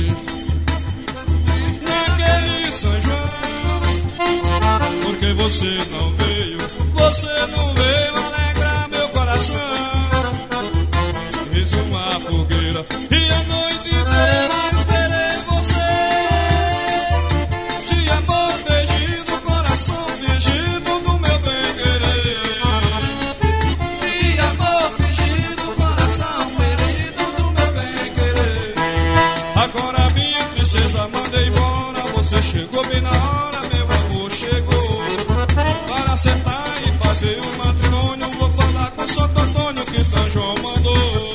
triste naquele São João, porque você não veio alegrar meu coração. Fiz uma fogueira e a noite inteira esperei você. De amor fingido, coração fingido do meu bem-querer. De amor fingido, coração ferido do meu bem-querer. Agora minha princesa manda embora, você chegou bem na hora, meu amor chegou. Para acertar e fazer um matrimônio, vou falar com Santo Antônio que São João mandou.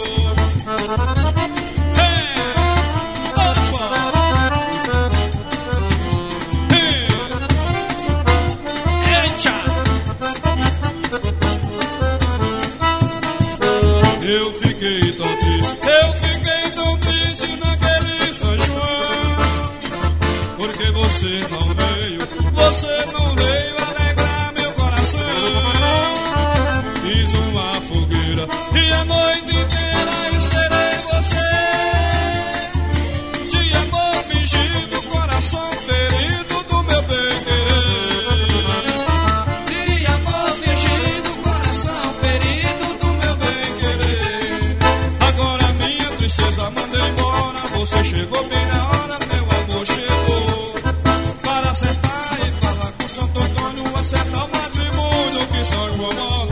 Eu fiquei tão triste naquele São João, porque você não veio alegrar meu coração. Fiz uma fogueira e a noite inteira esperei você. De amor fingido, coração ferido do meu bem-querer. De amor fingido, coração ferido do meu bem-querer. Agora minha tristeza manda embora, você chegou bem na